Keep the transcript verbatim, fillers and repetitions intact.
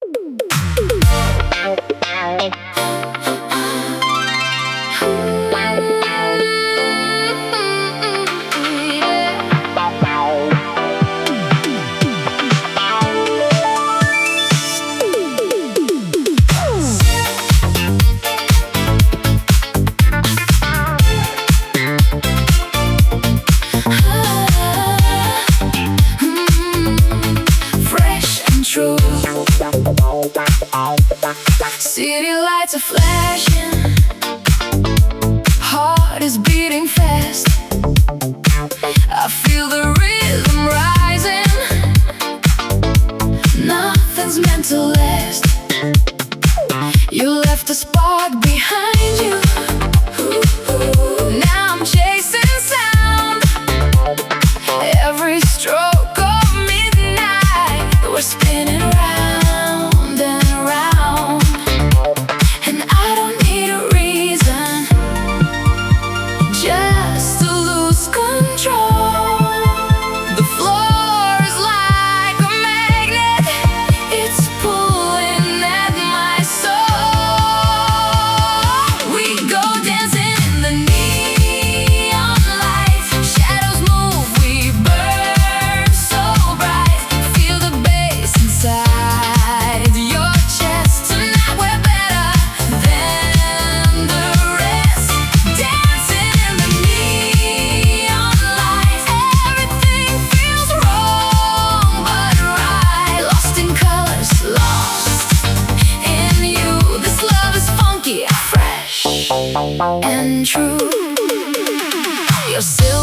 City lights are flashing, heart is beating fast. I feel the rhythm rising, nothing's meant to last. You left a spark behind you. Now I'm chasing sound, every stroke of midnight. We're spinning round and round, and I don't need a reason just to lose control. The floor is like a magnet, it's pulling at my soul. We go dancing in the neon lights, shadows move, we burn so bright. Feel the bass inside your chest. Tonight we're better than the rest. Dancing in the neon lights, everything feels wrong but right. Lost in colors, lost in you. This love is funky, fresh and true. You're still